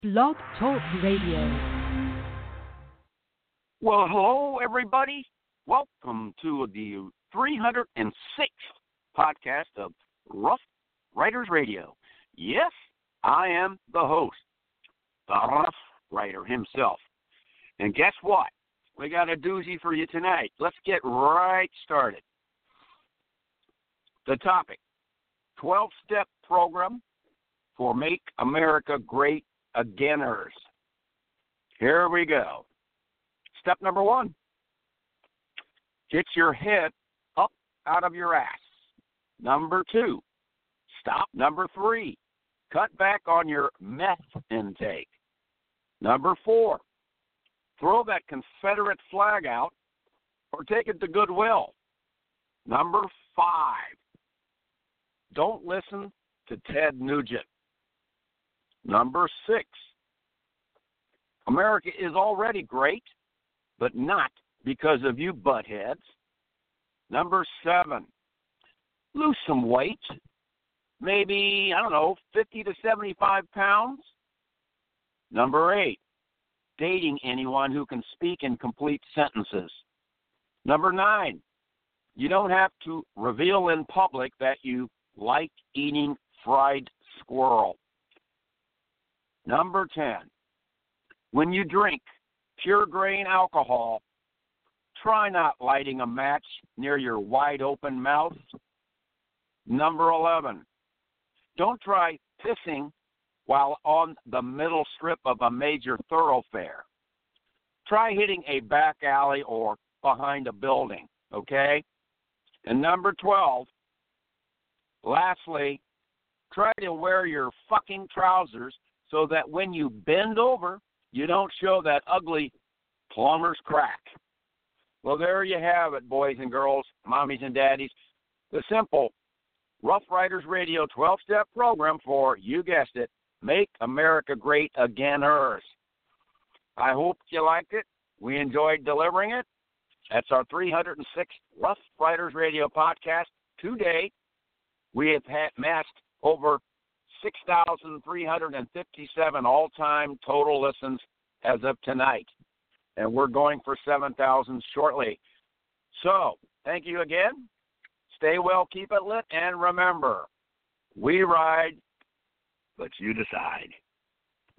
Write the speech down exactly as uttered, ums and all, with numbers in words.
Blog Talk Radio. Well, hello, everybody. Welcome to the three hundred sixth podcast of Rough Riders Radio. Yes, I am the host, the Rough Rider himself. And guess what? We got a doozy for you tonight. Let's get right started. The topic, twelve-step program for Make America Great Againers. Here we go. Step number one, get your head up out of your ass. Number two, stop. Number three, cut back on your meth intake. Number four, throw that Confederate flag out or take it to Goodwill. Number five, don't listen to Ted Nugent. Number six, America is already great, but not because of you buttheads. Number seven, lose some weight, maybe, I don't know, fifty to seventy-five pounds. Number eight, dating anyone who can speak in complete sentences. Number nine, you don't have to reveal in public that you like eating fried squirrel. Number ten, when you drink pure grain alcohol, try not lighting a match near your wide open mouth. Number eleven, don't try pissing while on the middle strip of a major thoroughfare. Try hitting a back alley or behind a building, okay? And number twelve, lastly, try to wear your fucking trousers so that when you bend over, you don't show that ugly plumber's crack. Well, there you have it, boys and girls, mommies and daddies. The simple Rough Riders Radio twelve-step program for, you guessed it, Make America Great Againers. I hope you liked it. We enjoyed delivering it. That's our three hundred sixth Rough Riders Radio podcast. Today, we have had amassed over six thousand three hundred fifty-seven all-time total listens as of tonight. And we're going for seven thousand shortly. So, thank you again. Stay well, keep it lit, and remember, we ride, but you decide.